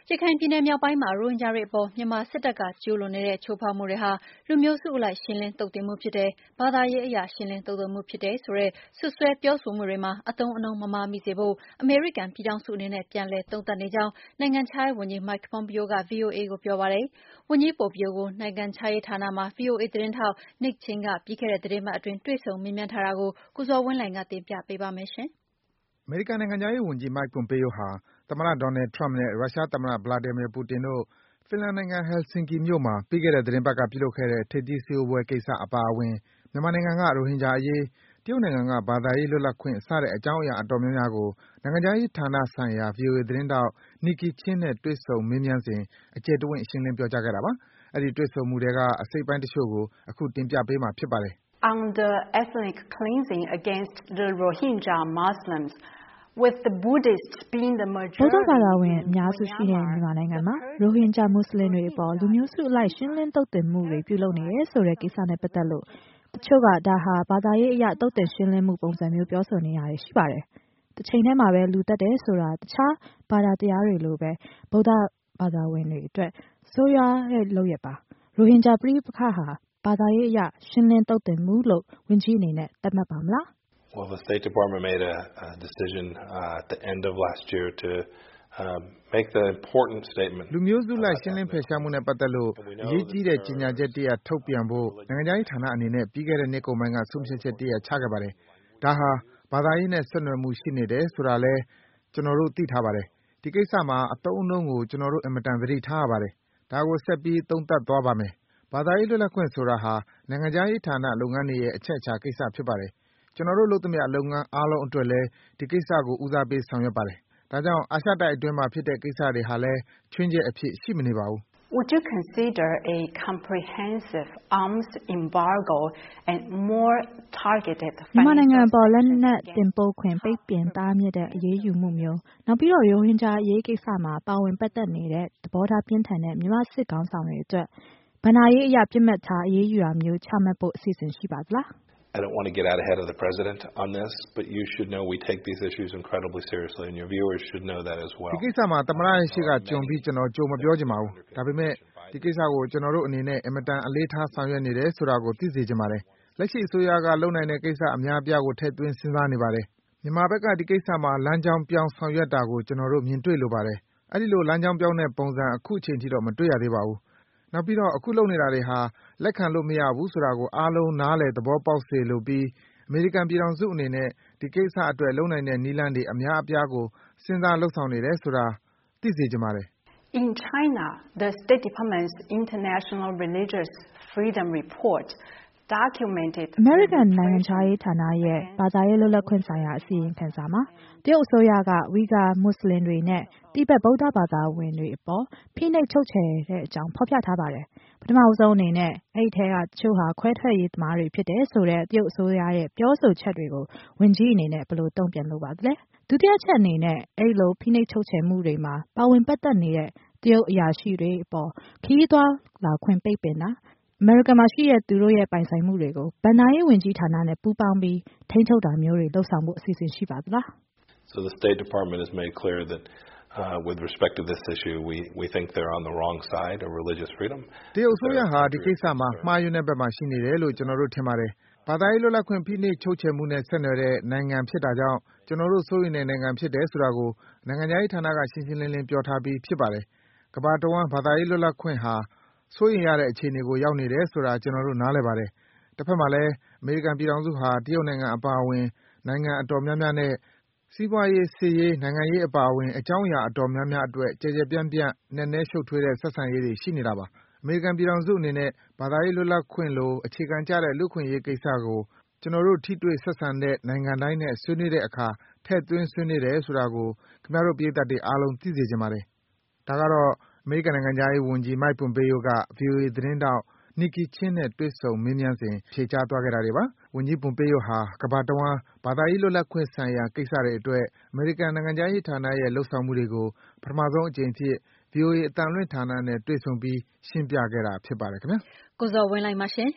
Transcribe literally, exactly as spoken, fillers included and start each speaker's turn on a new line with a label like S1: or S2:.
S1: ရခိုင်ပြည်နယ်မြောက်ပိုင်းမှာရိုဟင်ဂျာတွေအပေါ်မြန်မာစစ်တပ်ကကျူးလွန်နေတဲ့ချိုးဖောက်မှုတွေဟာလူမျိုးစုအလိုက်ရှင်းလင်းသုတ်သင်မှုဖြစ်တယ်၊ဘာသာရေးအရရှင်းလင်းသုတ်သင်မှုဖြစ်တယ်ဆိုတဲ့စွပ်စွဲပြောဆိုမှုတွေမှာအသုံးအနှုန်းမမှားမိစေဖို့အမေရိကန်ပြည်ထောင်စုအနေနဲ့ပြန်လည်သုံးသပ်နေကြောင်းနိုင်ငံခြားရေးဝန်ကြီး Mike Pompeo က ဗွီအိုအေကိုပြောပါတယ်။ဝန်ကြီး Pompeo ကိုနိုင်ငံခြားရေးဌာနမှာ ဗွီအိုအေသတင်းထောက် Nick Chin ကပြီးခဲ့တဲ့သီတင်းပတ်အတွင်းတွေ့ဆုံမေးမြန်းထားတာကိုကိုဇော်ဝင်းလှိုင်ကတင်ပြပေးပါမယ်။
S2: အမေရိကန်နိုင်ငံခြားရေးဝန်ကြီး Mike Pompeo ဟာ သမ္မတ Donald Trump နဲ့ ရုရှားသမ္မတ Vladimir Putin တို့ Finland နိုင်ငံ Helsinki မြို့မှာ ပြီးခဲ့တဲ့သီတင်းပတ်က ပြုလုပ်ခဲ့တဲ့ ထိပ်သီးစည်းဝေးပွဲကိစ္စအပါအဝင် မြန်မာနိုင်ငံက ရိုဟင်ဂျာအရေး၊ တရုတ်နိုင်ငံက ဘာသာရေးလွတ်လပ်ခွင့် စတဲ့အကြောင်းအရာအတော်များများကို နိုင်ငံခြားရေးဌာနဆိုင်ရာ ဗွီအိုအေသတင်းထောက် Nicky Chin နဲ့တွေ့ဆုံမေးမြန်းစဉ် အကျယ်တဝင့် ရှင်းလင်းပြောကြားခဲ့တာပါ။ အဲဒီတွေ့ဆုံမှုထဲက အစိတ်အပိုင်းတချို့ကို အခုတင်ပြပေးမှာဖြစ်ပါတယ်
S3: ။ Under ethnic cleansing against the Rohingya Muslims, with the Buddhists being the majority.
S4: ဗုဒ္ဓဘာသာဝင်အများစုရှိတဲ့မြန်မာနိုင်ငံမှာရိုဟင်ဂျာမွတ်ဆလင်တွေအပေါ်လူမျိုးစုအလိုက်ရှင်းလင်းသုတ်သင်မှုတွေပြုလုပ်နေတယ်ဆိုတဲ့ကိစ္စနဲ့ပတ်သက်လို့တချို့ကဒါဟာဘာသာရေးအရသုတ်သင်ရှင်းလင်းမှုပုံစံမျိုးပြောဆိုနေတာတွေရှိပါတယ်။တချိန်ထဲမှာပဲလူသတ်တယ်ဆိုတာတခြားဘာသာတရားတွေလိုပဲဗုဒ္ဓဘာသာဝင်တွေအတွက်ဆိုးရွားတဲ့လုပ်ရပ်ပါ။ရိုဟင်ဂျာပဋိပက္ခဟာဘာသာရေးအရရှင်းလင်းသုတ်သင်မှုလို့ဝန်ကြီးအနေနဲ့သတ်မှတ်ပါမလား။
S5: Well, the State Department made a, a decision uh, at the end of last year to uh, make the important statement.
S2: လူမျိုးစုလိုက်ရှင်းလင်းဖယ်ရှားမှုနဲ့ပတ်သက်လို့အရေးကြီးတဲ့ကြေညာချက်တရပ်ထုတ်ပြန်ဖို့နိုင်ငံခြားရေးဌာနအနေနဲ့ပြီးခဲ့တဲ့နှစ်ကုန်ပိုင်းကဆုံးဖြတ်ချက်တရပ်ချခဲ့ပါတယ်။ဒါဟာဘာသာရေးနဲ့ဆက်နွယ်မှုရှိနေတယ်ဆိုတာလည်းကျွန်တော်တို့သိထားပါတယ်။ဒီကိစ္စမှာအသုံးအနှုန်းကိုကျွန်တော်တို့အင်မတန်သတိထားရပါတယ်။ဒါကိုဆက်ပြီးသုံးသပ်သွားပါမယ်။ဘာသာရေးလွတ်လပ်ခွင့်ဆိုတာဟာနိုင်ငံခြားရေးဌာနလုပ်ငန်းတွေရဲ့အချက်အခြာကိစ္စဖြစ်ပါတယ်။ကျွန်တော်တို့လုပ်သမျှလုပ်ငန်းအားလုံးအတွက်လည်းဒီကိစ္စကိုဦးစားပေးဆောင်ရွက်ပါတယ်။ဒါကြောင့်အာရှတိုက်အတွင်းမှာဖြစ်တဲ့ကိစ္စတွေဟာလည်းခြွင်းချက်အဖြစ်ရှိမနေပါဘူး။
S3: Would you consider a comprehensive arms embargo and more targeted
S4: မြန်မာနိုင်ငံပေါ်လက်နက်တင်ပို့ခွင့်ပိတ်ပင်တားမြစ်တဲ့အရေးယူမှုမျိုးနောက်ပြီးတော့ရိုဟင်ဂျာအရေးကိစ္စမှာပါဝင်ပတ်သက်နေတဲ့သဘောထားပြင်းထန်တဲ့မြန်မာစစ်ကောင်ဆောင်တွေအတွက်ဘဏ္ဍာရေးအရပြစ်မှတ်ထားအရေးယူတာမျိုးချမှတ်ဖို့အစီအစဉ်ရှိပါသလား။
S5: I don't want to get out ahead of the president on this, but you should know we take these issues incredibly seriously, and your viewers should know that as well.
S2: ဒီကိစ္စမှာသမ္မတရဲ့ရှေ့ကကြုံပြီးကျွန်တော်ကြိုမပြောချင်ပါဘူး။ဒါပေမဲ့ဒီကိစ္စကိုကျွန်တော်တို့အနေနဲ့အင်မတန်အလေးထားဆောင်ရွက်နေတယ်ဆိုတာကိုသိစေချင်ပါတယ်။လက်ရှိအစိုးရကလုပ်နိုင်တဲ့ကိစ္စအများအပြားကိုထည့်သွင်းစဉ်းစားနေပါတယ်။မြန်မာဘက်ကဒီကိစ္စမှာလမ်းကြောင်းပြောင်းဆောင်ရွက်တာကိုကျွန်တော်တို့မြင်တွေ့လိုပါတယ်။အဲဒီလိုလမ်းကြောင်းပြောင်းတဲ့ပုံစံအခုအချိန်ထိတော့မတွေ့ရသေးပါဘူး။နောက်ပြီးတော့အခုလုပ်နေတာတွေဟာလက်ခံလို့မရဘူးဆိုတာကိုအားလုံးနားလည်သဘောပေါက်စေလိုပြီးအမေရိကန်ပြည်ထောင်စုအနေနဲ့ဒီကိစ္စအတွက်လုပ်နိုင်တဲ့နည်းလမ်းတွေအများအပြားကိုစဉ်းစားလုပ်ဆောင်နေတယ်ဆိုတာသိစေချင်ပါတယ်။
S3: In China, the State Department's International Religious Freedom Report documented
S4: အမေရိကန်နိုင်ငံခြားရေးဌာနရဲ့ဘာသာရေးလွတ်လပ်ခွင့်ဆိုင်ရာအစီရင်ခံစာမှာတရုတ်အစိုးရကဝီဂါမွတ်ဆလင်တွေနဲ့တိဘက်ဗုဒ္ဓဘာသာဝင်တွေအပေါ်ဖိနှိပ်ချုပ်ချယ်တဲ့အကြောင်းဖော်ပြထားပါတယ်။ပထမဆုံးအနေနဲ့အဲဒီထဲကတချို့ဟာခွဲထွက်ရေးသမားတွေဖြစ်တယ်ဆိုတဲ့တရုတ်အစိုးရရဲ့ပြောဆိုချက်တွေကိုဝန်ကြီးအနေနဲ့ဘယ်လိုတုံ့ပြန်လိုပါသလဲ။ဒုတိယချက်အနေနဲ့အဲဒီလိုဖိနှိပ်ချုပ်ချယ်မှုတွေမှာပါဝင်ပတ်သက်နေတဲ့တရုတ်အရာရှိတွေအပေါ်ခရီးသွားလာခွင့်ပိတ်ပင်တာအမေရိကန်မှာရှိတဲ့သူတို့ရဲ့ပိုင်ဆိုင်မှုတွေကိုဘဏ္ဍာရေးဝန်ကြီးဌာနနဲ့ပူးပေါင်းပြီးထိန်းချုပ်တာမျိုးတွေလုပ်ဆောင်ဖို့အစီအစဉ်ရှိပါသလား။
S5: So the State Department has made clear that uh, with respect to this issue we we think they're on the wrong side of religious freedom.
S2: တရုတ်အစိုးရဟာဒီကိစ္စမှာမှားယွင်းတဲ့ဘက်မှာရှိနေတယ်လို့ကျွန်တော်တို့ထင်ပါတယ်။ဘာသာရေးလွတ်လပ်ခွင့်ဖိနှိပ်ချုပ်ချယ်မှုနဲ့ဆက်နွယ်တဲ့နိုင်ငံဖြစ်တာကြောင့်ကျွန်တော်တို့စိုးရိမ်တဲ့နိုင်ငံဖြစ်တယ်ဆိုတာကိုနိုင်ငံခြားရေးဌာနကရှင်းရှင်းလင်းလင်းပြောထားပြီးဖြစ်ပါတယ်။ကမ္ဘာတဝန်းဘာသာရေးလွတ်လပ်ခွင့်ဟာစိုးရိမ်ရတဲ့အခြေအနေကိုရောက်နေတယ်ဆိုတာကျွန်တော်တို့နားလည်ပါတယ်။တစ်ဖက်မှာလည်းအမေရိကန်ပြည်ထောင်စုဟာတရုတ်နိုင်ငံအပါအဝင်နိုင်ငံအတော်များများနဲ့စီးပွားရေး၊စစ်ရေး၊နိုင်ငံရေးအပါအဝင်အကြောင်းအရာအတော်များများအတွက်ကျယ်ကျယ်ပြန့်ပြန့်နက်နဲရှုပ်ထွေးတဲ့ဆက်ဆံရေးတွေရှိနေတာပါ။အမေရိကန်ပြည်ထောင်စုအနေနဲ့ဘာသာရေးလွတ်လပ်ခွင့်လိုအခြေခံကျတဲ့လူ့အခွင့်အရေးကိစ္စကိုကျွန်တော်တို့ထိတွေ့ဆက်ဆံတဲ့နိုင်ငံတိုင်းနဲ့ဆွေးနွေးတဲ့အခါထည့်သွင်းဆွေးနွေးတယ်ဆိုတာကိုခင်ဗျားတို့ပရိသတ်တွေအားလုံးသိစေချင်ပါတယ်။ဒါကတော့အမေရိကန်နိုင်ငံခြားရေးဝန်ကြီး Mike Pompeo က ဗွီအိုအေသတင်းထောက် Nicky Chin နဲ့တွေ့ဆုံမေးမြန်းစဉ်ဖြေကြားသွားခဲ့တာတွေပါ။ဝန်ကြီး Pompeo ဟာကမ္ဘာတဝန်းဘာသာရေးလွတ်လပ်ခွင့်ဆိုင်ရာကိစ္စတွေအတွက်အမေရိကန်နိုင်ငံခြားရေးဌာနရဲ့လုပ်ဆောင်မှုတွေကိုပထမဆုံးအကြိမ်အဖြစ် ဗွီအိုအေအသံလွှင့်ဌာနနဲ့တွေ့ဆုံပြီးရှင်းပြခဲ့တာဖြစ်ပါတယ်ခင်ဗျာ
S1: ။ကိုဇော်ဝင်းလှိုင်ပါရှင်